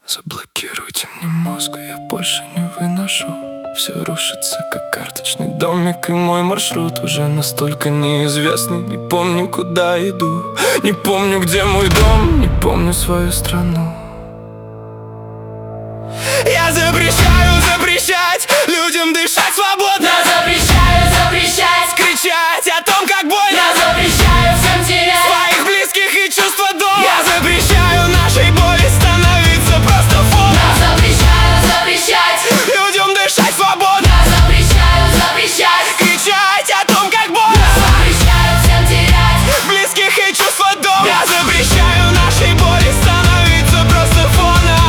Заблокируйте мне мозг, я больше не выношу. Все рушится, как карточный домик, и мой маршрут уже настолько неизвестный. Не помню, куда иду, не помню, где мой дом, не помню свою страну. Я запрещаю запрещать людям дышать свободно. Я запрещаю запрещать кричать о том, как больно. Я запрещаю всем терять своих близких и чувства дома. Я запрещаю нашей боли становиться просто фоном. Я запрещаю запрещать людям дышать свободно. Я запрещаю запрещать кричать о том, как больно. Я запрещаю всем терять близких и чувства дома. Я запрещаю нашей боли становиться просто фоном.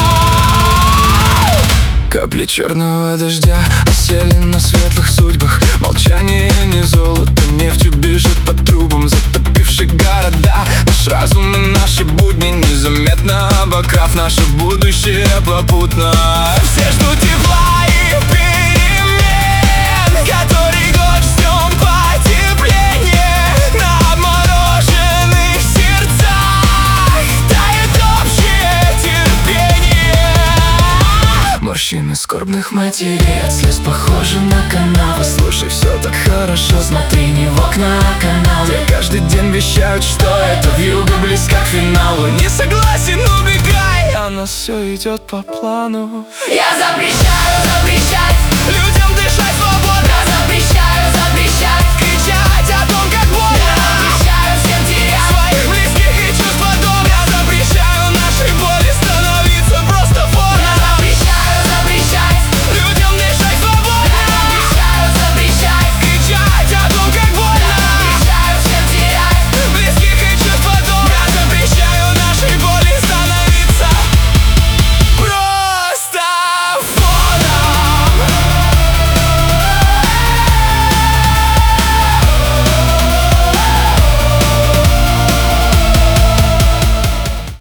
Капли черного дождя осели на светлых судьбах. Молчание не золото, нефтью бежит по трубам, затопивший города. Наш разум и наши будни, незаметно обокрав наше будущее попутно. Все ждут тепла и перемен, который год ждем потепления. На обмороженных сердцах тает общее терпение. Морщины скорбных матерей от слез похожи на канавы. Слушай, все так хорошо, смотри не в окна, а канал. Где каждый день вещают, что эта вьюга близка к финалу. Не согласен, убегай, а нас все идет по плану. Я запрещаю запрещать